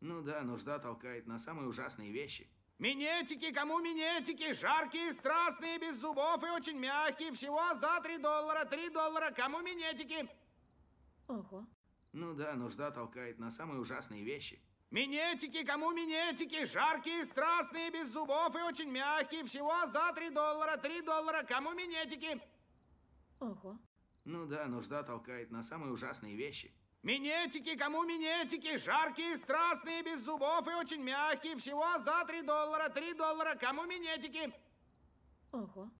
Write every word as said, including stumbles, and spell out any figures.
Ну да, нужда толкает на самые ужасные вещи. Минетики, кому минетики? Жаркие, страстные, без зубов и очень мягкие. Всего за три доллара. Три доллара. Кому минетики? Ого. Ну да, нужда толкает на самые ужасные вещи. Минетики, кому минетики? Жаркие, страстные, без зубов и очень мягкие. Всего за три доллара. Три доллара. Кому минетики? Ого. Ну да, нужда толкает на самые ужасные вещи. Минетики, кому минетики? Жаркие, страстные, без зубов и очень мягкие. Всего за три доллара. Три доллара. Кому минетики? Ого.